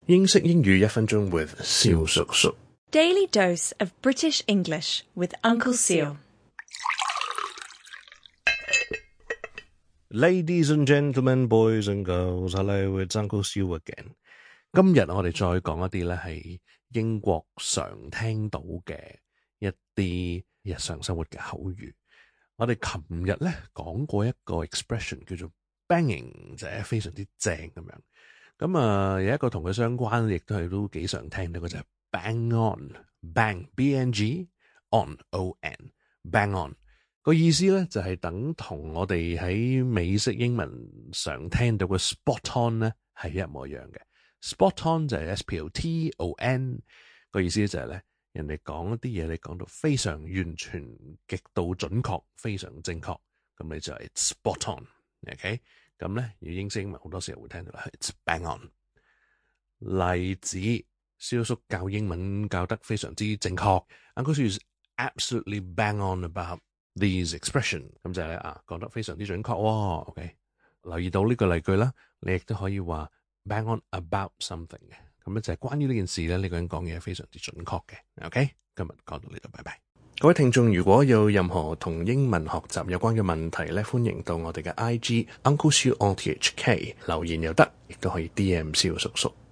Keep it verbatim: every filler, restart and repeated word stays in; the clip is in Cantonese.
英式英語一分鐘 with 蕭叔叔。 Daily dose of British English with Uncle Seal. Ladies and gentlemen, boys and girls, hello, it's Uncle Seal again. 今日我哋再講一啲咧係英國常聽到嘅一啲日常生活嘅口語。我哋琴日咧講過一個 expression 叫做 banging， 就係非常之正咁樣。咁啊，有一個同佢相關，亦都係都幾常聽到嘅就係 bang on，bang B N G on O N bang on 個意思咧就係等同我哋喺美式英文常聽到嘅 spot on 咧係一模一樣嘅。spot on 就係 S P O T O N 個意思就係咧人哋講一啲嘢你講到非常完全極度準確非常正確，咁你就係 spot on OK。咁咧，要英式英文好多時候會聽到啦 ，it's bang on。例子，蕭叔教英文教得非常之正確 ，Uncle Siu is absolutely bang on about these expression。咁就係咧啊，講得非常之準確喎。OK， 留意到呢個例句啦，你亦都可以話 bang on about something 嘅。咁咧就係關於呢件事咧，呢個人講嘢非常之準確嘅。OK， 今日講到呢度，拜拜。各位聽眾，如果有任何同英文學習有關嘅問題咧，歡迎到我哋嘅 I G Uncle Siu on T H K 留言又得，亦都可以 D M 蕭叔叔。